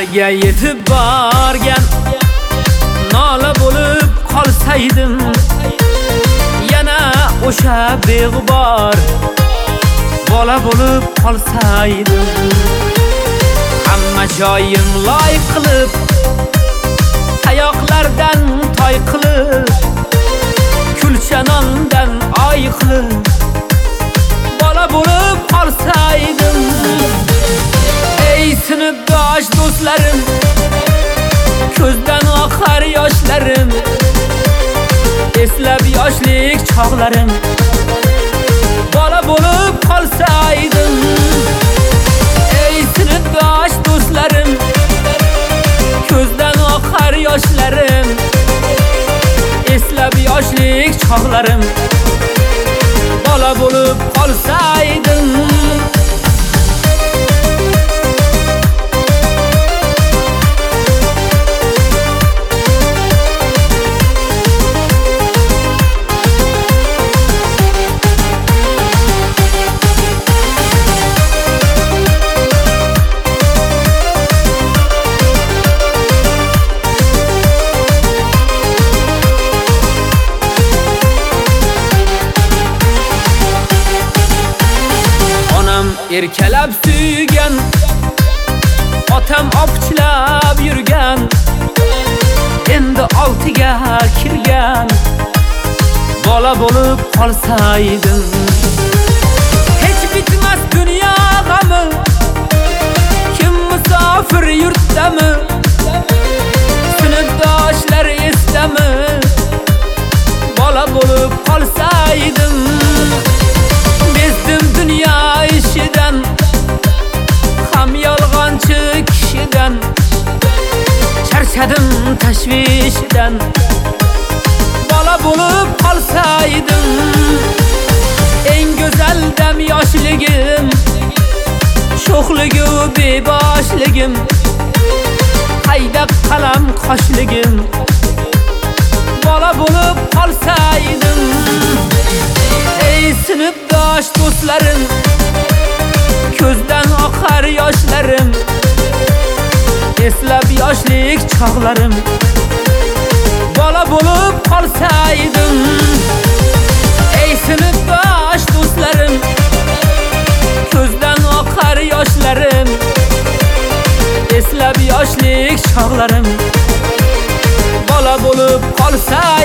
Nimaga yetib borgan nola bo'lib qolsaydim, yana o'sha beg'ubor bola bo'lib qolsaydim. Hamma joyim loy qilib, tayoqlardan toy qilib, kulcha nondan oy qilib bola bo'lib qolsaydim. Ey sinfdosh do'stlarim, ko'zdan oqar yoshlarim, eslab yoshlik chog'larim bola bo'lib qolsaydim. Ey sinfdosh do'stlarim, ko'zdan oqar yoshlarim, eslab yoshlik chog'larim bola bo'lib qolsaydim. Erkalab suygan, otam opchilab yurgan, endi 6ga kirgan bola bo'lib qolsaydim. Hech bitmas dunyo g'ami, kim musofir yurtdami, sinfdoshlar esdami bola bo'lib qolsaydim. Bezdim dunyo ishidan, ham yolg'onchi kishidan, charchadim tashvishidan bola bo'lib qolsaydim. Eng go'zal dam yoshligim, sho'xligu beboshligim, qayda qalam qoshligim bola bo'lib qolsaydim. Ey sinfdosh do'stlarim, ko'zdan oqar yoshlarim, eslab yoshlik chog'larim bola bo'lib qolsaydim. Ey sinfdosh do'stlarim, ko'zdan oqar yoshlarim, eslab yoshlik chog'larim bola bo'lib qolsaydim.